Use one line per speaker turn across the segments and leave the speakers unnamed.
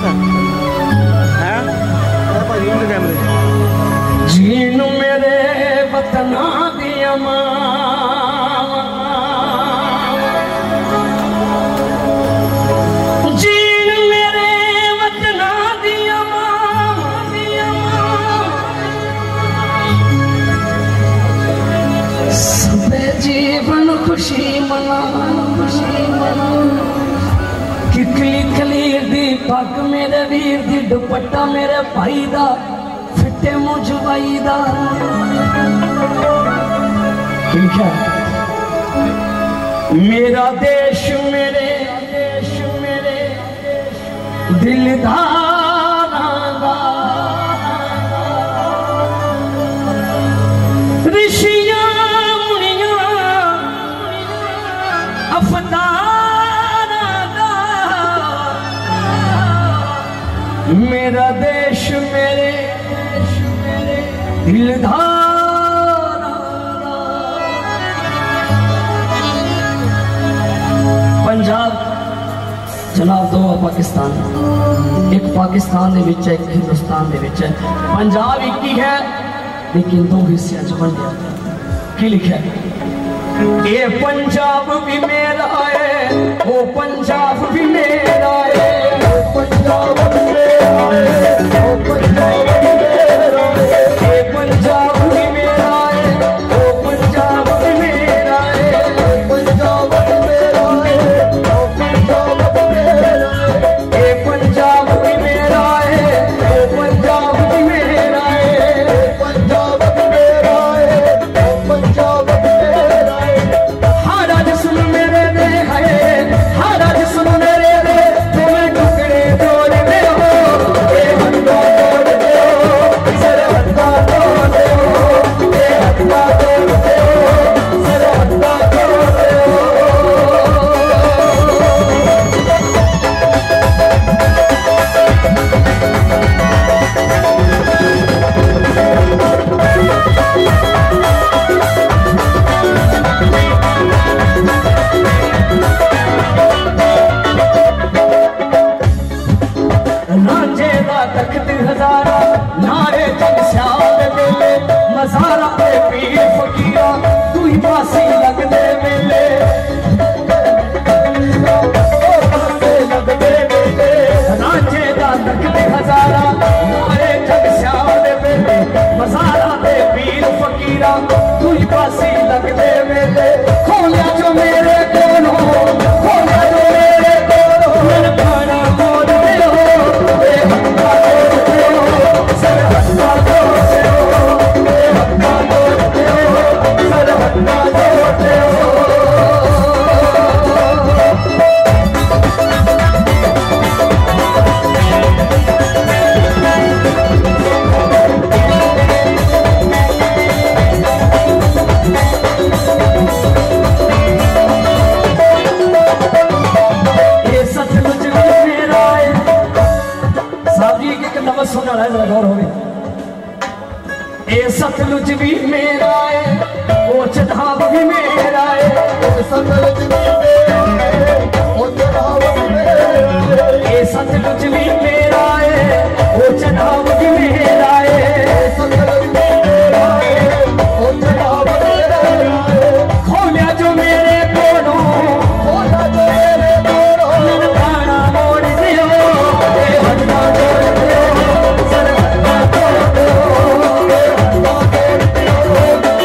Gene मेरे वतना दिया जीन मेरे वतना दिया सब जीवन खुशी मना किकली कलीर दी पग मेरे वीर दी दुपट्टा मेरे भाई दा फिटे मुझवाई दा ठीक है। मेरा देश मेरे दिलदारा दा ऋषियां मुनियां अफतारा दा मेरा देश मेरे दिलधारा। पंजाब जनाब दो पाकिस्तान, एक पाकिस्तान दे विच है, एक हिंदुस्तान दे विच है। पंजाब एक ही है लेकिन दो हिस्से बन गया। की लिखा है? ये पंजाब भी मेरा है, वो पंजाब भी मेरा है, वो पंजाब भी मेरा है, वो पंजाब भी मेरा है, ये पंजाब भी मेरा है, वो पंजाब भी मेरा है, वो पंजाब भी मेरा है, वो पंजाब भी मेरा है, ये पंजाब भी मेरा है, वो पंजाब भी मेरा है, वो पंजाब भी मेरा है, वो पंजाब भी मेरा है। हारा जिस्म मेरे दे है, हारा जिस्म मेरे दे, तुम्हें टुकड़े तोड़ दे हो, ये हत्था तोड़ दे हो, सर हत्था तोड़ दे हो, ये हत्था तोड़ दे हो, सर हत्था तोड़ दे हो। रांझे दा तख्त हजारा नारे जग स्याल मेले, मज़ारा ते पीर फकीरा तू ही पासी लगदे मेले, रांझे दा तख्त हजारा नारे जग स्याल मेले, मज़ारा ते पीर फकीरा तू ही पासी लगदे मेले। खोलिया जो मेरे कोलों, खोलिया जो मेरे कोलों, मेरे खाना मोड़ दे हो, ये हत्था तोड़ दे हो, सर हत्था तोड़ दे हो, ये हत्था तोड़ दे हो, सर हत्था तोड़ दे हो। ये सतलुज भी मेरा है, साहब जी एक लफ्ज़ सुनना है, जरा गौर होवे। ये सतलुज भी मेरा है, वो चढ़ाव भी मेरा है, सतलुज भी मेरा है, वो चढ़ाव भी मेरा है, ये सतलुज भी मेरा है, वो चढ़ाव भी मेरा है, सतलुज भी मेरा है, वो चढ़ाव भी मेरा है। खोलिया जो मेरे कोलों, खोलिया जो मेरे कोलों, मेरे खाना मोड़ दे हो, ये हत्था तोड़ दे हो, सर हत्था तोड़ दे हो, ये हत्था तोड़ दे हो,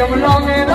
यमुना में